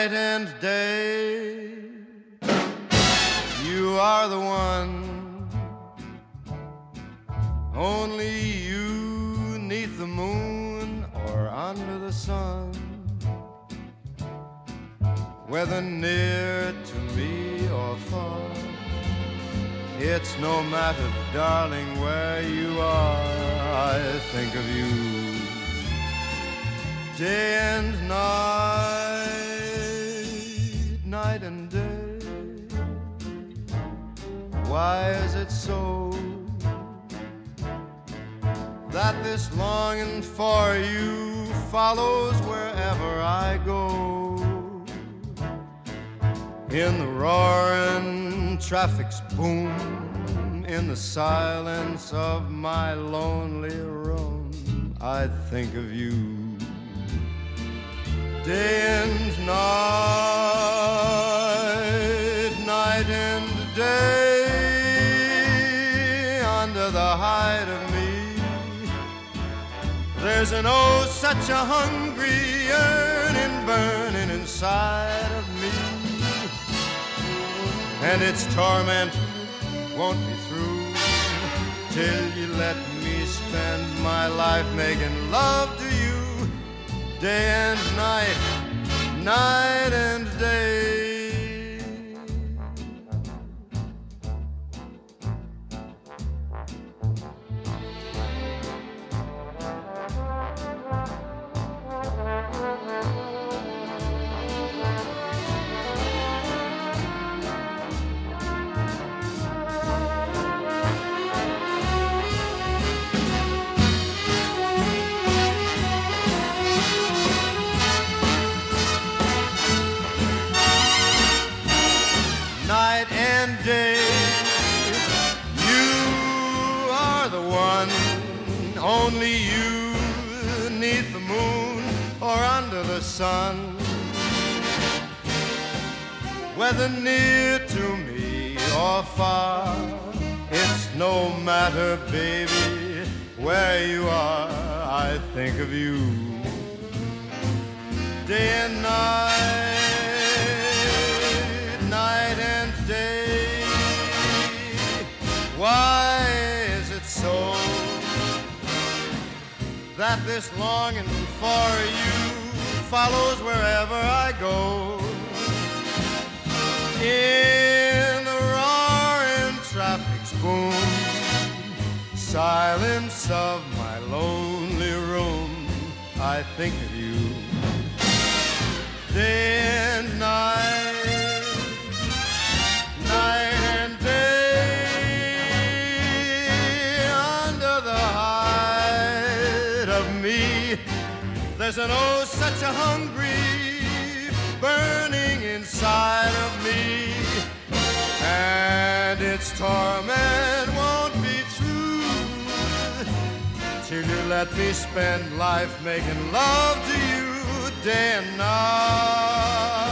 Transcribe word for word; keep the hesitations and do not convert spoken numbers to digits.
night and day. You are the one, only you, 'neath the moon or under the sun, whether near to me or far. It's no matter, darling, where you are, I think of you day and night, night and day. Why is it so that this longing for you follows wherever I go? In the roaring traffic's boom, in the silence of my lonely room, I think of you day and night, night and day. Under the hide of me, there's an oh such a hungry yearning burning inside of me, and its torment won't be through till you let me spend my life making love to you day and night, night and day. Night and day, you are the one, only you, 'neath the moon or under the sun, whether near to me or far. It's no matter, baby, where you are, I think of you day and night, night and day. Why is it so that this longing for you follows wherever I go? In the roaring traffic's boom, silence of my lonely room, I think of you day and night, night and day. Under the hide of me, there's an oh such a hungry burning inside of me, and its torment won't be through till you let me spend life making love to you day and night.